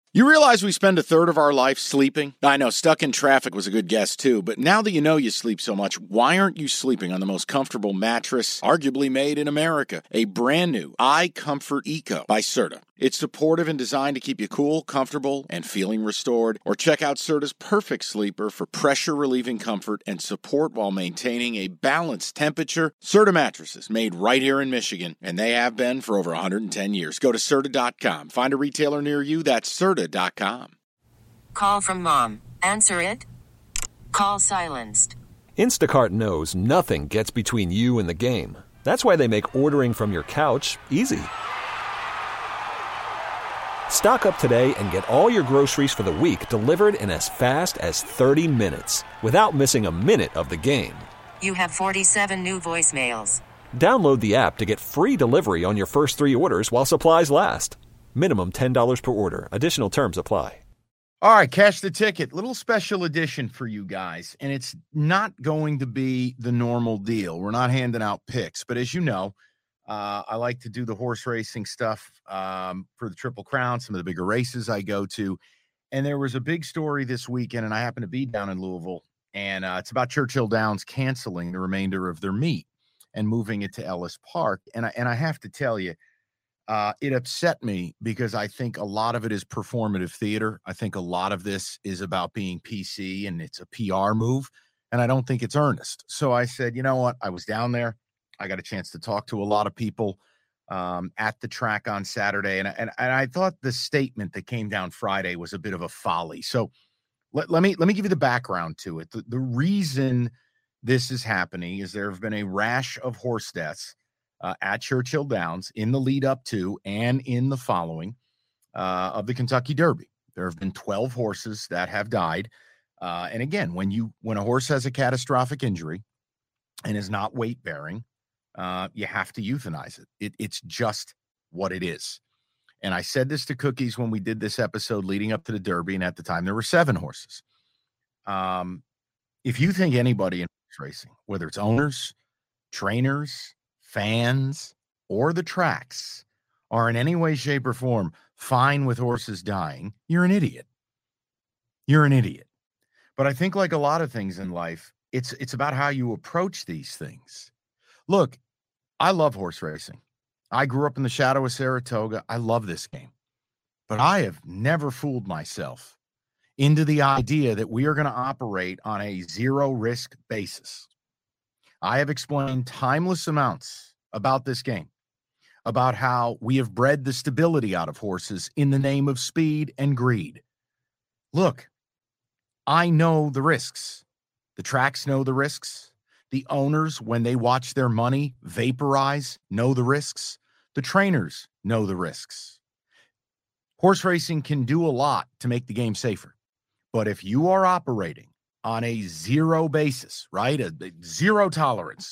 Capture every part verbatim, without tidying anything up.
You realize we spend a third of our life sleeping? I know, stuck in traffic was a good guess too, but now that you know you sleep so much, why aren't you sleeping on the most comfortable mattress arguably made in America? A brand new iComfort Eco by Serta. It's supportive and designed to keep you cool, comfortable, and feeling restored. Or check out Serta's Perfect Sleeper for pressure-relieving comfort and support while maintaining a balanced temperature. Serta mattresses made right here in Michigan, and they have been for over one hundred ten years. Go to Serta dot com. Find a retailer near you. That's Serta dot com. Call from mom. Answer it. Call silenced. Instacart knows nothing gets between you and the game. That's why they make ordering from your couch easy. Stock up today and get all your groceries for the week delivered in as fast as thirty minutes without missing a minute of the game. You have forty-seven new voicemails. Download the app to get free delivery on your first three orders while supplies last. Minimum ten dollars per order. Additional terms apply. All right, Cash the Ticket. Little special edition for you guys. And it's not going to be the normal deal. We're not handing out picks. But as you know, uh, I like to do the horse racing stuff um, for the Triple Crown, some of the bigger races I go to. And there was a big story this weekend, and I happen to be down in Louisville. And uh, it's about Churchill Downs canceling the remainder of their meet and moving it to Ellis Park. And I, and I have to tell you, Uh, it upset me because I think a lot of it is performative theater. I think a lot of this is about being P C and it's a P R move, and I don't think it's earnest. So I said, you know what? I was down there. I got a chance to talk to a lot of people um, at the track on Saturday, and, and, and I thought the statement that came down Friday was a bit of a folly. So let, let me let me give you the background to it. The, the reason this is happening is there have been a rash of horse deaths Uh, at Churchill Downs in the lead up to and in the following uh, of the Kentucky Derby. There have been twelve horses that have died. Uh, and again, when you when a horse has a catastrophic injury and is not weight bearing, uh, you have to euthanize it. it. It's just what it is. And I said this to Cookies when we did this episode leading up to the Derby, and at the time there were seven horses. Um, if you think anybody in horse racing, whether it's owners, trainers, fans, or the tracks are in any way, shape, or form fine with horses dying, you're an idiot. You're an idiot. But I think like a lot of things in life, it's it's about how you approach these things. Look, I love horse racing. I grew up in the shadow of Saratoga. I love this game. But I have never fooled myself into the idea that we are going to operate on a zero risk basis. I have explained timeless amounts about this game, about how we have bred the stability out of horses in the name of speed and greed. Look, I know the risks. The tracks know the risks. The owners, when they watch their money vaporize, know the risks. The trainers know the risks. Horse racing can do a lot to make the game safer. But if you are operating on a zero basis, right? A, a zero tolerance,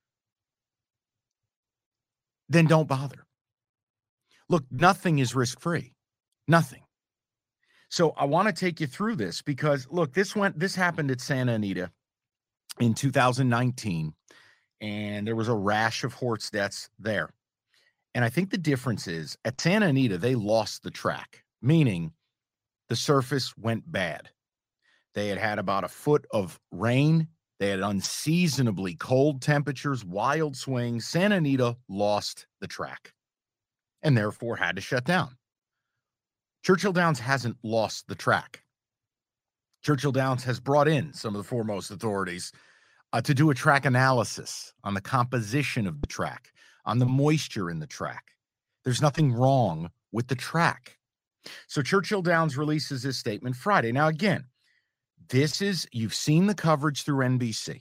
then don't bother. Look, nothing is risk-free. Nothing. So I want to take you through this because look, this went, this happened at Santa Anita in two thousand nineteen, and there was a rash of horse deaths there. And I think the difference is at Santa Anita, they lost the track, meaning the surface went bad. They had had about a foot of rain. They had unseasonably cold temperatures, wild swings. Santa Anita lost the track and therefore had to shut down. Churchill Downs hasn't lost the track. Churchill Downs has brought in some of the foremost authorities uh, to do a track analysis on the composition of the track, on the moisture in the track. There's nothing wrong with the track. So Churchill Downs releases this statement Friday. Now, again, this is, you've seen the coverage through N B C.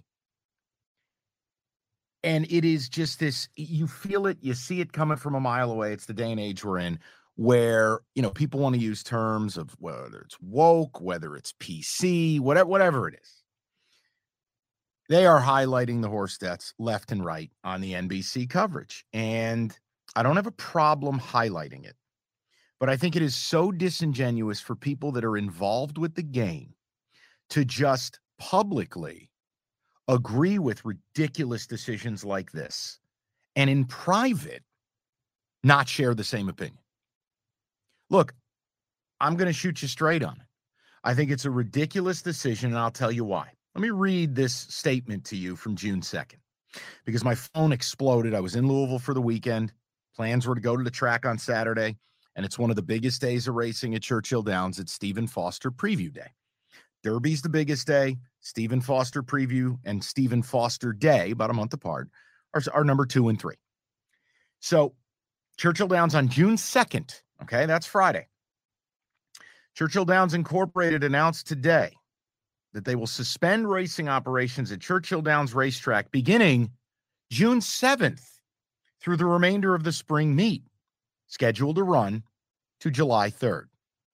And it is just this, you feel it, you see it coming from a mile away. It's the day and age we're in where, you know, people want to use terms of whether it's woke, whether it's P C, whatever, whatever it is. They are highlighting the horse deaths left and right on the N B C coverage. And I don't have a problem highlighting it. But I think it is so disingenuous for people that are involved with the game to just publicly agree with ridiculous decisions like this and in private not share the same opinion. Look, I'm going to shoot you straight on it. I think it's a ridiculous decision, and I'll tell you why. Let me read this statement to you from June second, because my phone exploded. I was in Louisville for the weekend. Plans were to go to the track on Saturday, and it's one of the biggest days of racing at Churchill Downs. It's Stephen Foster Preview Day. Derby's the biggest day. Stephen Foster Preview and Stephen Foster Day, about a month apart, are, are number two and three. So Churchill Downs on June second, okay, that's Friday. Churchill Downs Incorporated announced today that they will suspend racing operations at Churchill Downs Racetrack beginning June seventh through the remainder of the spring meet, scheduled to run to July third.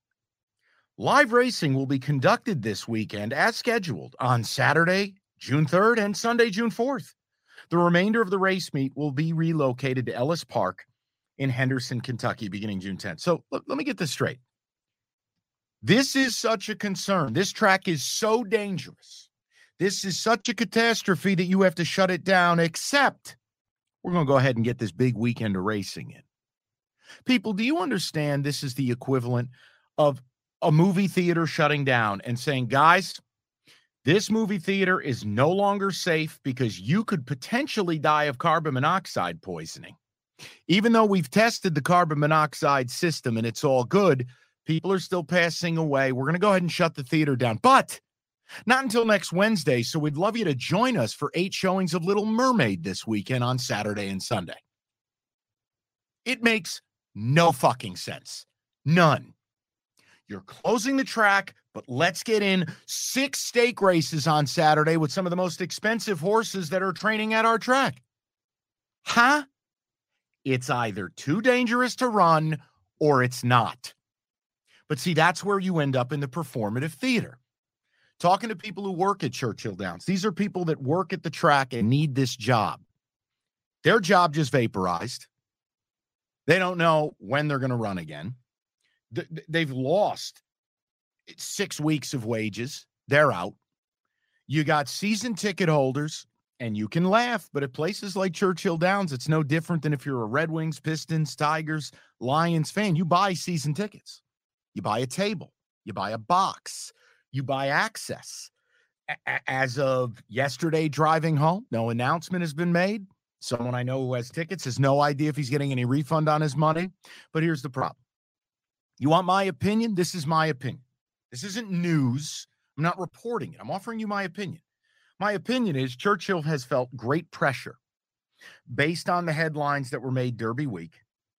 Live racing will be conducted this weekend as scheduled on Saturday, June third and Sunday, June fourth. The remainder of the race meet will be relocated to Ellis Park in Henderson, Kentucky, beginning June tenth. So let, let me get this straight. This is such a concern. This track is so dangerous. This is such a catastrophe that you have to shut it down, except we're going to go ahead and get this big weekend of racing in. People, do you understand this is the equivalent of a movie theater shutting down and saying, guys, this movie theater is no longer safe because you could potentially die of carbon monoxide poisoning. Even though we've tested the carbon monoxide system and it's all good, people are still passing away. We're going to go ahead and shut the theater down, but not until next Wednesday. So we'd love you to join us for eight showings of Little Mermaid this weekend on Saturday and Sunday. It makes no fucking sense. None. You're closing the track, but let's get in six stake races on Saturday with some of the most expensive horses that are training at our track. Huh? It's either too dangerous to run or it's not. But see, that's where you end up in the performative theater. Talking to people who work at Churchill Downs, these are people that work at the track and need this job. Their job just vaporized. They don't know when they're going to run again. They've lost six weeks of wages. They're out. You got season ticket holders, and you can laugh, but at places like Churchill Downs, it's no different than if you're a Red Wings, Pistons, Tigers, Lions fan. You buy season tickets. You buy a table. You buy a box. You buy access. A- as of yesterday driving home, no announcement has been made. Someone I know who has tickets has no idea if he's getting any refund on his money. But here's the problem. You want my opinion? This is my opinion. This isn't news. I'm not reporting it. I'm offering you my opinion. My opinion is Churchill has felt great pressure based on the headlines that were made Derby week,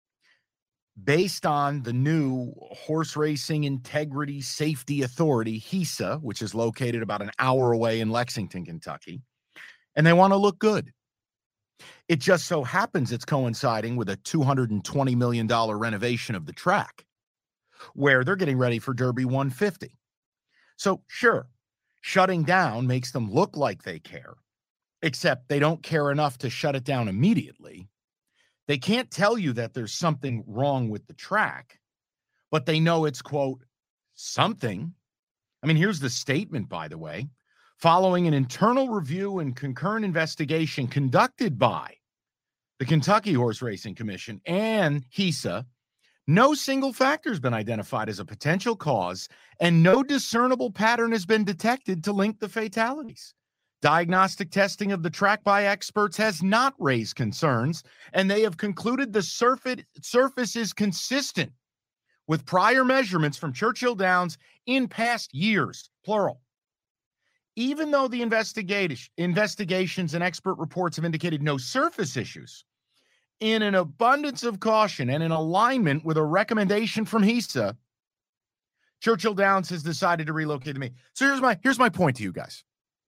based on the new Horse Racing Integrity Safety Authority, HISA, which is located about an hour away in Lexington, Kentucky, and they want to look good. It just so happens it's coinciding with a two hundred twenty million dollars renovation of the track, where they're getting ready for Derby one fifty. So sure, shutting down makes them look like they care, except they don't care enough to shut it down immediately. They can't tell you that there's something wrong with the track, but they know it's, quote, something. I mean, here's the statement, by the way. Following an internal review and concurrent investigation conducted by the Kentucky Horse Racing Commission and HISA, no single factor has been identified as a potential cause, and no discernible pattern has been detected to link the fatalities. Diagnostic testing of the track by experts has not raised concerns, and they have concluded the surface, surface is consistent with prior measurements from Churchill Downs in past years, plural. Even though the investigation, investigations and expert reports have indicated no surface issues, in an abundance of caution and in alignment with a recommendation from HISA, Churchill Downs has decided to relocate the meet. So here's my here's my point to you guys.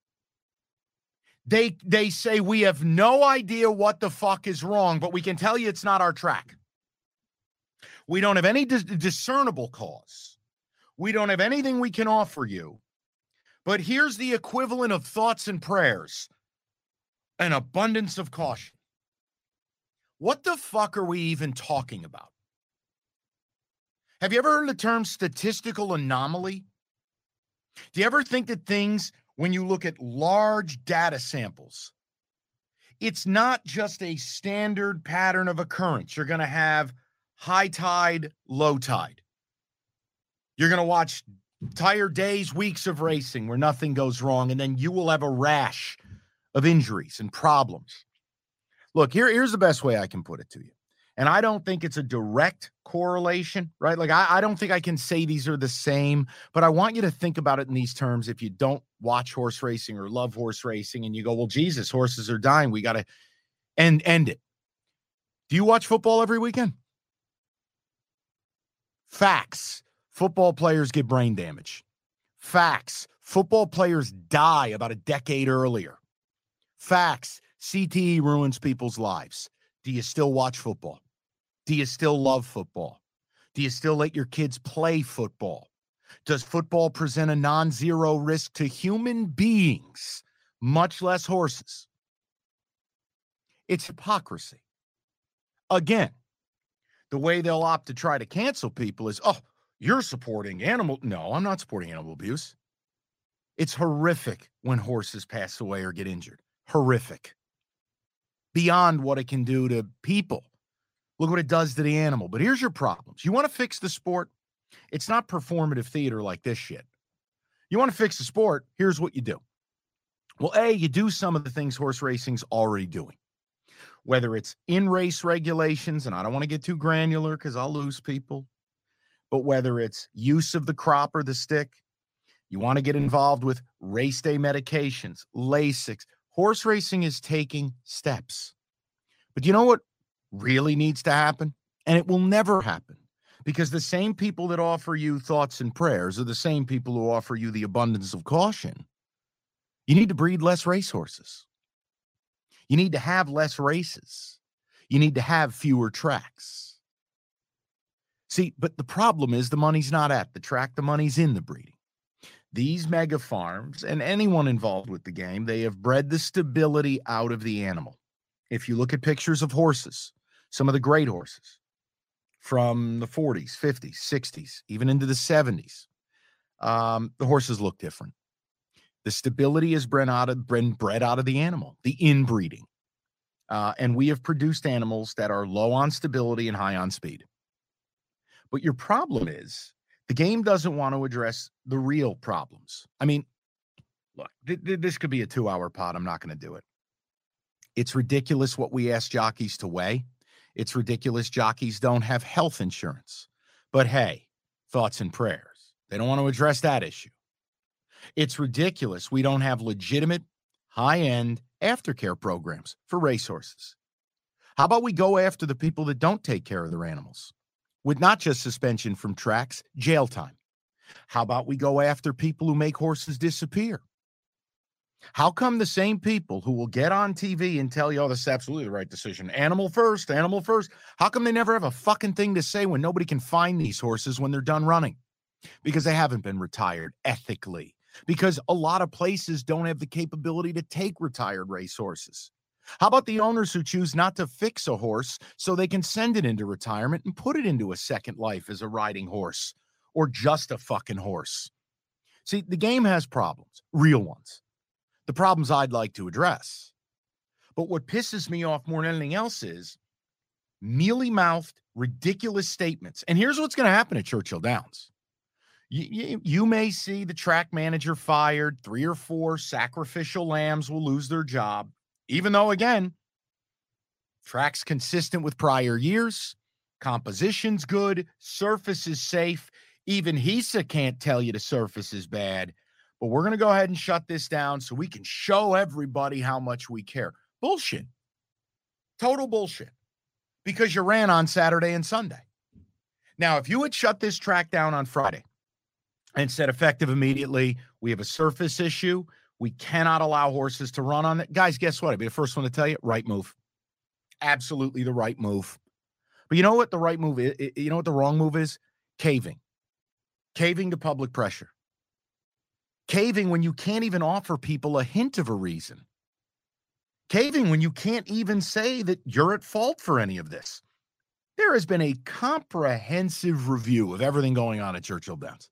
They they say we have no idea what the fuck is wrong, but we can tell you it's not our track. We don't have any dis- discernible cause. We don't have anything we can offer you. But here's the equivalent of thoughts and prayers: an abundance of caution. What the fuck are we even talking about? Have you ever heard the term statistical anomaly? Do you ever think that things, when you look at large data samples, it's not just a standard pattern of occurrence? You're going to have high tide, low tide. You're going to watch entire days, weeks of racing where nothing goes wrong, and then you will have a rash of injuries and problems. Look, here, here's the best way I can put it to you. And I don't think it's a direct correlation, right? Like, I, I don't think I can say these are the same, but I want you to think about it in these terms. If you don't watch horse racing or love horse racing and you go, well, Jesus, horses are dying, we got to end, end it. Do you watch football every weekend? Facts. Football players get brain damage. Facts. Football players die about a decade earlier. Facts. C T E ruins people's lives. Do you still watch football? Do you still love football? Do you still let your kids play football? Does football present a non-zero risk to human beings, much less horses? It's hypocrisy. Again, the way they'll opt to try to cancel people is, oh, you're supporting animal. No, I'm not supporting animal abuse. It's horrific when horses pass away or get injured. Horrific. Beyond what it can do to people. Look what it does to the animal. But here's your problems. You want to fix the sport? It's not performative theater like this shit. You want to fix the sport? Here's what you do. Well, A, you do some of the things horse racing's already doing. Whether it's in-race regulations, and I don't want to get too granular because I'll lose people, but whether it's use of the crop or the stick, you want to get involved with race day medications, Lasix. Horse racing is taking steps. But you know what really needs to happen? And it will never happen, because the same people that offer you thoughts and prayers are the same people who offer you the abundance of caution. You need to breed less racehorses. You need to have less races. You need to have fewer tracks. See, but the problem is the money's not at the track. The money's in the breeding. These mega farms and anyone involved with the game, they have bred the stability out of the animal. If you look at pictures of horses, some of the great horses from the forties, fifties, sixties, even into the seventies, um, the horses look different. The stability is bred out of, bred, bred out of the animal, the inbreeding. Uh, and we have produced animals that are low on stability and high on speed. But your problem is, the game doesn't want to address the real problems. I mean, look, th- th- this could be a two-hour pod. I'm not going to do it. It's ridiculous what we ask jockeys to weigh. It's ridiculous jockeys don't have health insurance. But hey, thoughts and prayers. They don't want to address that issue. It's ridiculous we don't have legitimate, high-end aftercare programs for racehorses. How about we go after the people that don't take care of their animals? With not just suspension from tracks, jail time. How about we go after people who make horses disappear? How come the same people who will get on T V and tell you, oh, this is absolutely the right decision, animal first, animal first, how come they never have a fucking thing to say when nobody can find these horses when they're done running? Because they haven't been retired ethically. Because a lot of places don't have the capability to take retired racehorses. How about the owners who choose not to fix a horse so they can send it into retirement and put it into a second life as a riding horse or just a fucking horse? See, the game has problems, real ones. The problems I'd like to address. But what pisses me off more than anything else is mealy-mouthed, ridiculous statements. And here's what's going to happen at Churchill Downs. You, you, you may see the track manager fired. Three or four sacrificial lambs will lose their job. Even though, again, track's consistent with prior years, composition's good, surface is safe. Even Hisa can't tell you the surface is bad. But we're going to go ahead and shut this down so we can show everybody how much we care. Bullshit. Total bullshit. Because you ran on Saturday and Sunday. Now, if you had shut this track down on Friday and said effective immediately, we have a surface issue, we cannot allow horses to run on it. Guys, guess what? I'd be the first one to tell you, right move. Absolutely the right move. But you know what the right move is? You know what the wrong move is? Caving. Caving to public pressure. Caving when you can't even offer people a hint of a reason. Caving when you can't even say that you're at fault for any of this. There has been a comprehensive review of everything going on at Churchill Downs.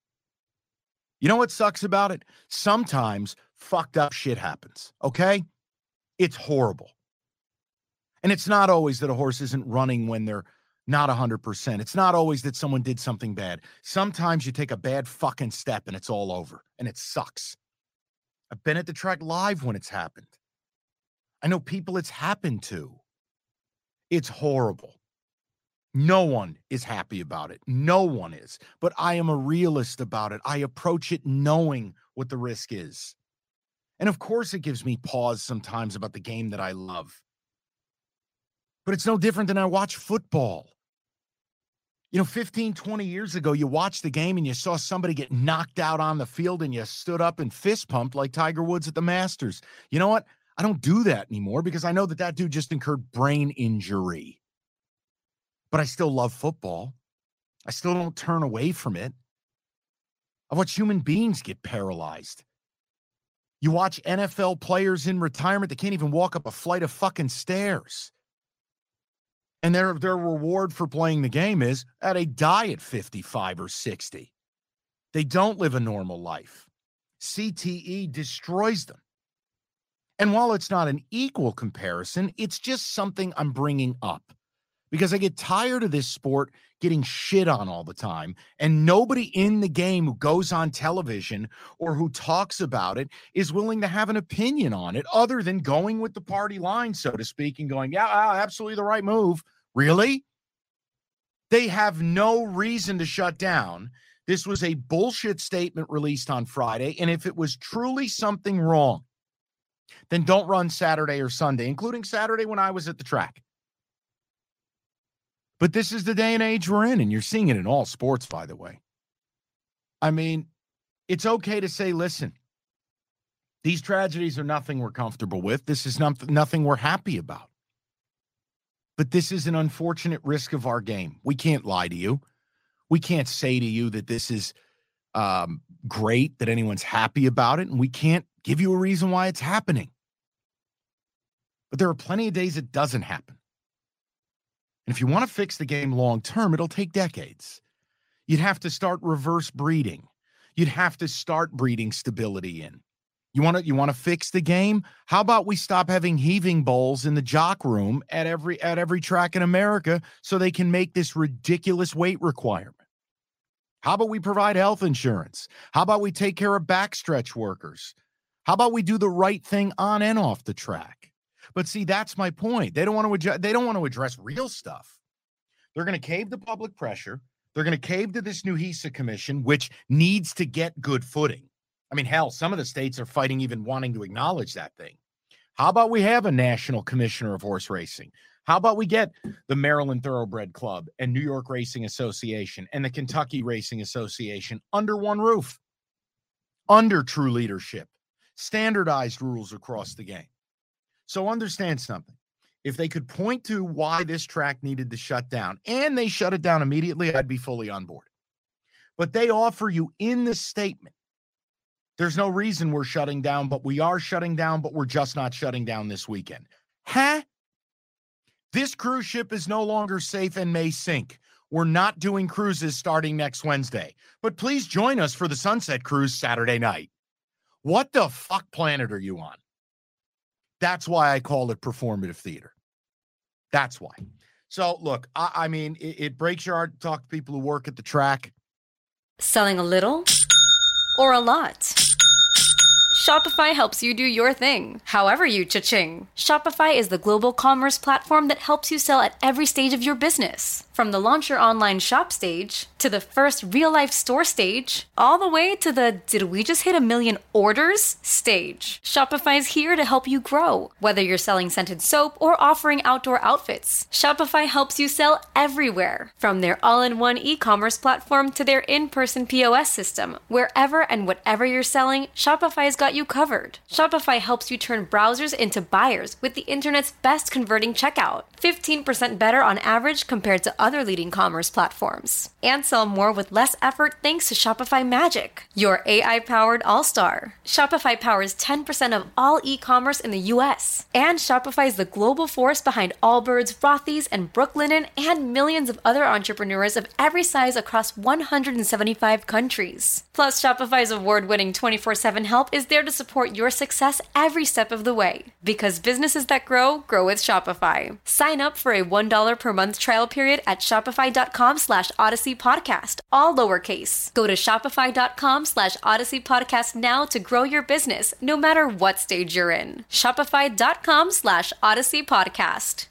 You know what sucks about it? Sometimes fucked up shit happens, okay? It's horrible. And it's not always that a horse isn't running when they're not one hundred percent. It's not always that someone did something bad. Sometimes you take a bad fucking step and it's all over, and it sucks. I've been at the track live when it's happened. I know people it's happened to. It's horrible. No one is happy about it. No one is. But I am a realist about it. I approach it knowing what the risk is. And of course, it gives me pause sometimes about the game that I love. But it's no different than I watch football. You know, fifteen, twenty years ago, you watched the game and you saw somebody get knocked out on the field and you stood up and fist pumped like Tiger Woods at the Masters. You know what? I don't do that anymore because I know that that dude just incurred brain injury. But I still love football. I still don't turn away from it. I watch human beings get paralyzed. You watch N F L players in retirement that can't even walk up a flight of fucking stairs. And their, their reward for playing the game is that they die at fifty-five or sixty. They don't live a normal life. C T E destroys them. And while it's not an equal comparison, it's just something I'm bringing up. Because I get tired of this sport getting shit on all the time, and nobody in the game who goes on television or who talks about it is willing to have an opinion on it other than going with the party line, so to speak, and going, yeah, absolutely the right move. Really? They have no reason to shut down. This was a bullshit statement released on Friday, and if it was truly something wrong, then don't run Saturday or Sunday, including Saturday when I was at the track. But this is the day and age we're in, and you're seeing it in all sports, by the way. I mean, it's okay to say, listen, these tragedies are nothing we're comfortable with. This is not, nothing we're happy about. But this is an unfortunate risk of our game. We can't lie to you. We can't say to you that this is um, great, that anyone's happy about it, and we can't give you a reason why it's happening. But there are plenty of days it doesn't happen. And if you want to fix the game long term, it'll take decades. You'd have to start reverse breeding. You'd have to start breeding stability in. You want to you want to fix the game? How about we stop having heaving bowls in the jock room at every at every track in America so they can make this ridiculous weight requirement? How about we provide health insurance? How about we take care of backstretch workers? How about we do the right thing on and off the track? But see, that's my point. They don't want to adjust, they don't want to address real stuff. They're going to cave to public pressure. They're going to cave to this new HISA commission, which needs to get good footing. I mean, hell, some of the states are fighting even wanting to acknowledge that thing. How about we have a national commissioner of horse racing? How about we get the Maryland Thoroughbred Club and New York Racing Association and the Kentucky Racing Association under one roof, under true leadership, standardized rules across the game? So understand something. If they could point to why this track needed to shut down and they shut it down immediately, I'd be fully on board. But they offer you in the statement, there's no reason we're shutting down, but we are shutting down, but we're just not shutting down this weekend. Huh? This cruise ship is no longer safe and may sink. We're not doing cruises starting next Wednesday, but please join us for the Sunset Cruise Saturday night. What the fuck planet are you on? That's why I call it performative theater. That's why. So, look, I, I mean, it, it breaks your heart to talk to people who work at the track. Selling a little or a lot? Shopify helps you do your thing, however you cha-ching. Shopify is the global commerce platform that helps you sell at every stage of your business. From the launch your online shop stage, to the first real-life store stage, all the way to the did we just hit a million orders stage. Shopify is here to help you grow. Whether you're selling scented soap or offering outdoor outfits, Shopify helps you sell everywhere. From their all-in-one e-commerce platform to their in-person P O S system, wherever and whatever you're selling, Shopify's got you covered. Shopify helps you turn browsers into buyers with the internet's best converting checkout. fifteen percent better on average compared to other leading commerce platforms. And sell more with less effort thanks to Shopify Magic, your A I-powered all-star. Shopify powers ten percent of all e-commerce in the U S. And Shopify is the global force behind Allbirds, Rothy's, and Brooklinen, and millions of other entrepreneurs of every size across one hundred seventy-five countries. Plus, Shopify's award-winning twenty-four seven help is there there to support your success every step of the way. Because businesses that grow, grow with Shopify. Sign up for a one dollar per month trial period at shopify.com slash Odyssey Podcast, all lowercase. Go to shopify.com slash Odyssey Podcast now to grow your business, no matter what stage you're in. Shopify.com slash Odyssey Podcast.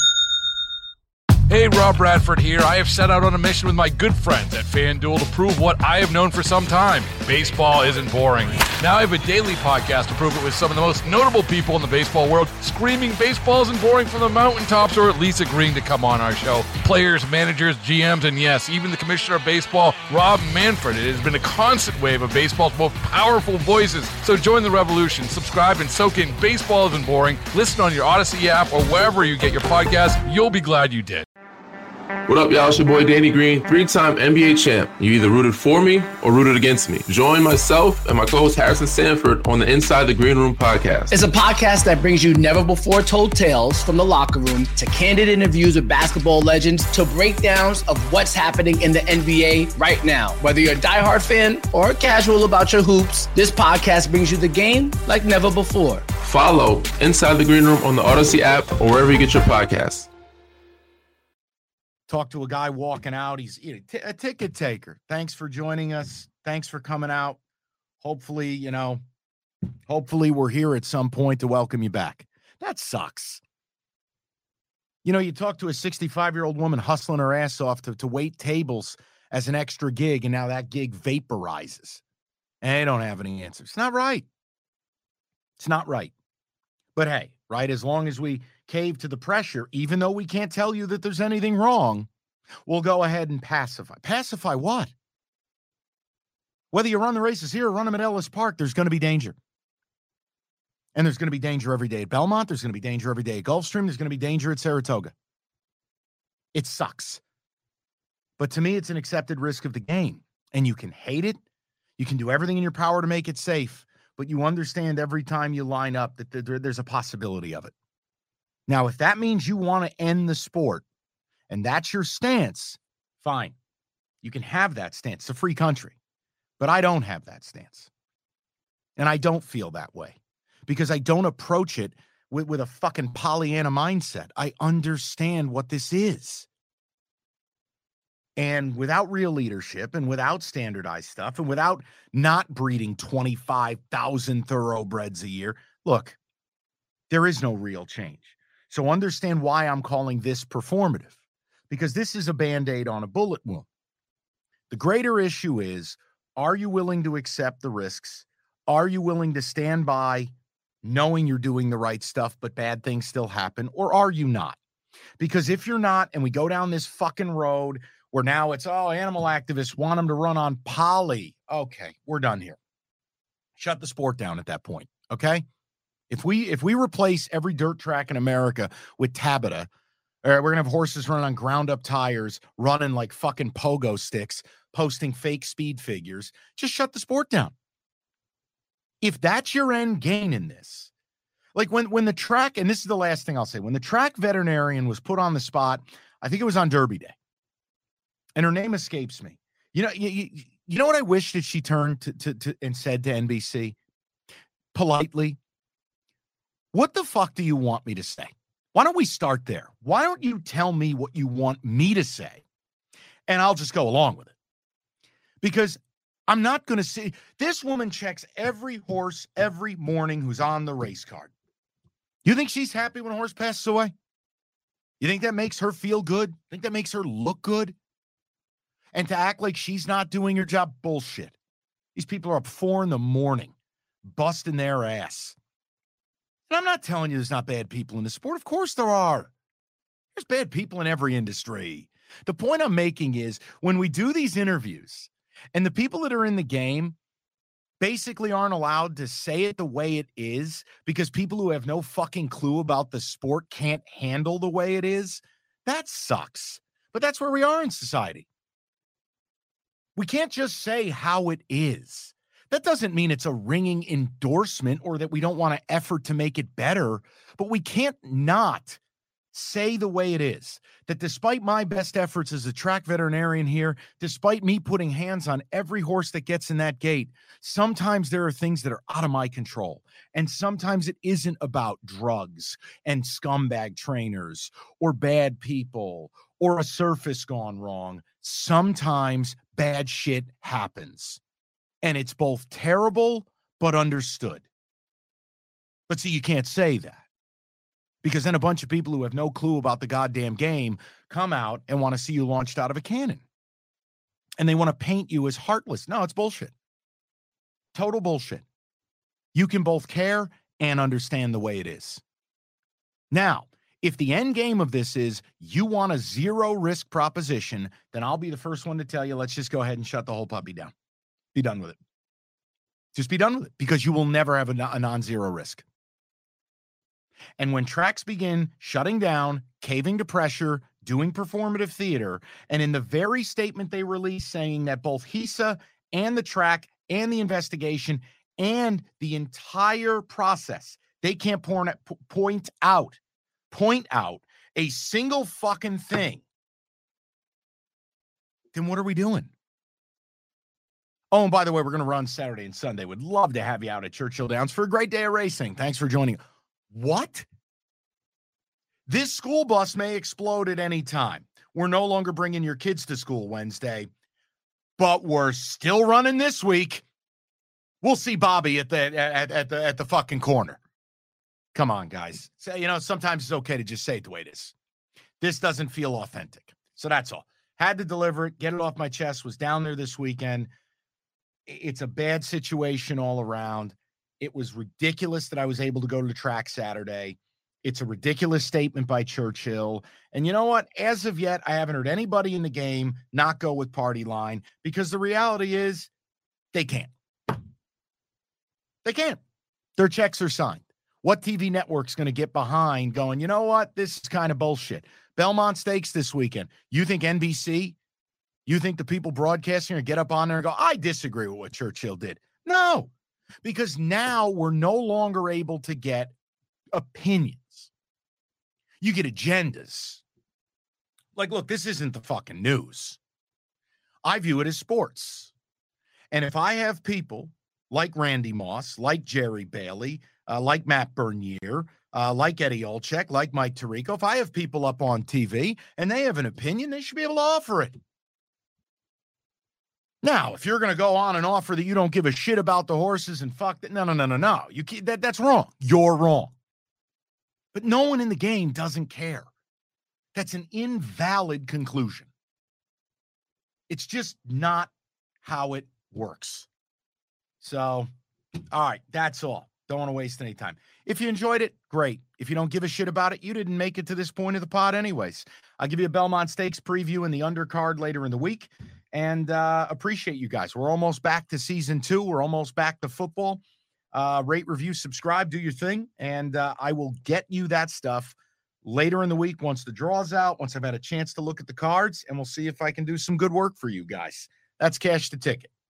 Hey, Rob Bradford here. I have set out on a mission with my good friends at FanDuel to prove what I have known for some time. Baseball isn't boring. Now I have a daily podcast to prove it with some of the most notable people in the baseball world, screaming baseball isn't boring from the mountaintops, or at least agreeing to come on our show. Players, managers, G Ms, and yes, even the commissioner of baseball, Rob Manfred. It has been a constant wave of baseball's most powerful voices. So join the revolution. Subscribe and soak in Baseball Isn't Boring. Listen on your Odyssey app or wherever you get your podcasts. You'll be glad you did. What up, y'all? It's your boy Danny Green, three-time N B A champ. You either rooted for me or rooted against me. Join myself and my co-host Harrison Sanford on the Inside the Green Room podcast. It's a podcast that brings you never-before-told tales from the locker room to candid interviews with basketball legends to breakdowns of what's happening in the N B A right now. Whether you're a diehard fan or casual about your hoops, this podcast brings you the game like never before. Follow Inside the Green Room on the Odyssey app or wherever you get your podcasts. Talk to a guy walking out. He's you know, t- a ticket taker. Thanks for joining us. Thanks for coming out. Hopefully, you know, hopefully we're here at some point to welcome you back. That sucks. You know, you talk to a sixty-five-year-old woman hustling her ass off to, to wait tables as an extra gig, and now that gig vaporizes. And they don't have any answers. It's not right. It's not right. But hey, right, as long as we cave to the pressure, even though we can't tell you that there's anything wrong, we'll go ahead and pacify. Pacify what? Whether you run the races here or run them at Ellis Park, there's going to be danger. And there's going to be danger every day at Belmont. There's going to be danger every day at Gulfstream. There's going to be danger at Saratoga. It sucks. But to me, it's an accepted risk of the game. And you can hate it. You can do everything in your power to make it safe. But you understand every time you line up that there, there's a possibility of it. Now, if that means you want to end the sport and that's your stance, fine. You can have that stance. It's a free country. But I don't have that stance. And I don't feel that way because I don't approach it with, with a fucking Pollyanna mindset. I understand what this is. And without real leadership and without standardized stuff and without not breeding twenty-five thousand thoroughbreds a year, look, there is no real change. So understand why I'm calling this performative, because this is a Band-Aid on a bullet wound. The greater issue is, are you willing to accept the risks? Are you willing to stand by knowing you're doing the right stuff, but bad things still happen? Or are you not? Because if you're not, and we go down this fucking road where now it's, oh, animal activists want them to run on poly. Okay, we're done here. Shut the sport down at that point, okay? If we if we replace every dirt track in America with Tabata, or we're going to have horses running on ground-up tires, running like fucking pogo sticks, posting fake speed figures, just shut the sport down. If that's your end game in this, like when, when the track, and this is the last thing I'll say, when the track veterinarian was put on the spot, I think it was on Derby Day, and her name escapes me. You know, you, you, you know what I wish that she turned to, to, to and said to N B C politely? What the fuck do you want me to say? Why don't we start there? Why don't you tell me what you want me to say? And I'll just go along with it. Because I'm not going to see, this woman checks every horse every morning who's on the race card. You think she's happy when a horse passes away? You think that makes her feel good? Think that makes her look good? And to act like she's not doing her job? Bullshit. These people are up four in the morning, busting their ass. And I'm not telling you there's not bad people in the sport. Of course there are. There's bad people in every industry. The point I'm making is when we do these interviews and the people that are in the game basically aren't allowed to say it the way it is because people who have no fucking clue about the sport can't handle the way it is, that sucks. But that's where we are in society. We can't just say how it is. That doesn't mean it's a ringing endorsement or that we don't want to effort to make it better, but we can't not say the way it is, that despite my best efforts as a track veterinarian here, despite me putting hands on every horse that gets in that gate, sometimes there are things that are out of my control. And sometimes it isn't about drugs and scumbag trainers or bad people or a surface gone wrong. Sometimes bad shit happens. And it's both terrible but understood. But see, you can't say that. Because then a bunch of people who have no clue about the goddamn game come out and want to see you launched out of a cannon. And they want to paint you as heartless. No, it's bullshit. Total bullshit. You can both care and understand the way it is. Now, if the end game of this is you want a zero risk proposition, then I'll be the first one to tell you, let's just go ahead and shut the whole puppy down. Be done with it. Just be done with it, because you will never have a, a non-zero risk. And when tracks begin shutting down, caving to pressure, doing performative theater, and in the very statement they released saying that both H I S A and the track and the investigation and the entire process, they can't point out, point out a single fucking thing, then what are we doing? Oh, and by the way, we're going to run Saturday and Sunday. Would love to have you out at Churchill Downs for a great day of racing. Thanks for joining. What? This school bus may explode at any time. We're no longer bringing your kids to school Wednesday, but we're still running this week. We'll see Bobby at the at, at the at the fucking corner. Come on, guys. So, you know, sometimes it's okay to just say it the way it is. This doesn't feel authentic. So that's all. Had to deliver it, get it off my chest. Was down there this weekend. It's a bad situation all around. It was ridiculous that I was able to go to the track Saturday. It's a ridiculous statement by Churchill. And you know what? As of yet, I haven't heard anybody in the game not go with party line, because the reality is they can't. They can't. Their checks are signed. What T V network's going to get behind going, you know what? This is kind of bullshit. Belmont Stakes this weekend. You think N B C? You think the people broadcasting are going to get up on there and go, I disagree with what Churchill did? No. Because now we're no longer able to get opinions. You get agendas. Like, look, this isn't the fucking news. I view it as sports. And if I have people like Randy Moss, like Jerry Bailey, uh, like Matt Bernier, uh, like Eddie Olczyk, like Mike Tirico, if I have people up on T V and they have an opinion, they should be able to offer it. Now, if you're going to go on and offer that you don't give a shit about the horses and fuck that, no, no, no, no, no. You can't, that, that's wrong. You're wrong. But no one in the game doesn't care. That's an invalid conclusion. It's just not how it works. So, all right, that's all. Don't want to waste any time. If you enjoyed it, great. If you don't give a shit about it, you didn't make it to this point of the pod anyways. I'll give you a Belmont Stakes preview in the undercard later in the week. And uh, appreciate you guys. We're almost back to season two. We're almost back to football. Uh, rate, review, subscribe, do your thing. And uh, I will get you that stuff later in the week once the draw's out, once I've had a chance to look at the cards, and we'll see if I can do some good work for you guys. That's Cash the Ticket.